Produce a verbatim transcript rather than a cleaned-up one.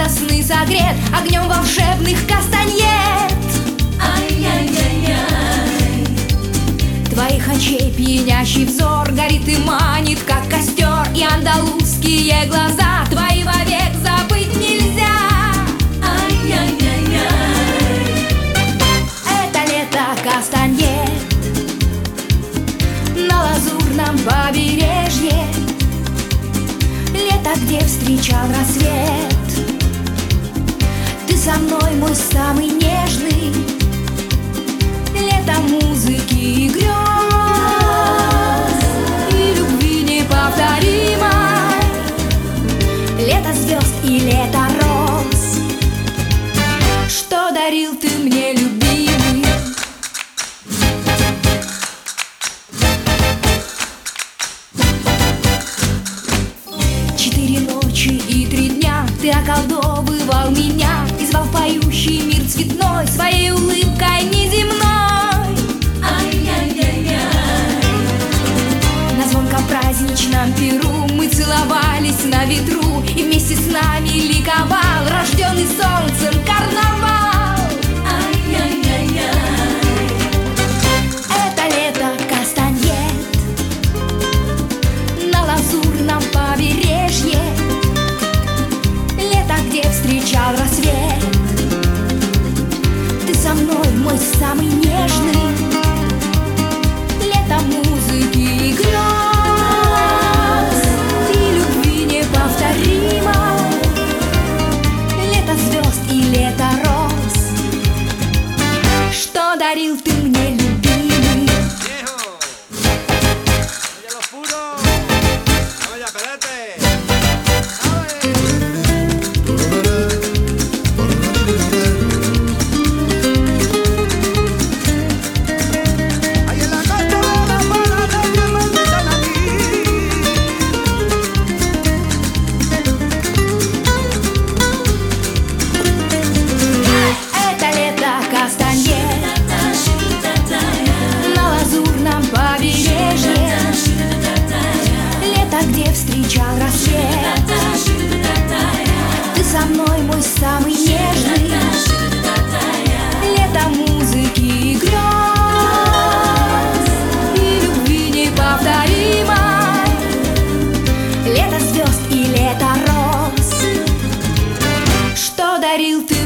сны согрет огнем волшебных кастаньет. Ай-яй-яй-яй. Твоих очей пьянящий взор горит и манит, как костер, и андалузские глаза твои вовек забыть нельзя. Ай-яй-яй-яй. Это лето кастаньет на лазурном побережье, лето, где встречал рассвет. Ты со мной, мой самый нежный, лето музыки и грез, и любви неповторимой, лето звезд и лето роз. Что дарил ты мне, любимый? Четыре ночи и три дня ты околдовывал меня и звал в поющий мир цветной своей улыбкой неземной. Ай-яй-яй-яй. На звонком праздничном перу мы целовались на ветру, и вместе с нами ликовал рожденный солнцем карнавал. Ай-яй-яй-яй. Это лето кастаньет на лазурном побережье, лето, где встречал рассвет. Ты со мной, мой самый нежный, лето музыки и грез, и любви неповторимой, лето звезд и лето роз. Что дарил ты мне, любимый? Viejo, oye los puros, oye, espérate. Ahí en la costa de la Habana también me invitan aquí. Это лето кастаньет на лазурном побережье, лето, где встречал рассвет. Ты со мной, мой самый нежный, лето музыки и грез, и любви неповторимой, лето звезд и лето роз. Что дарил ты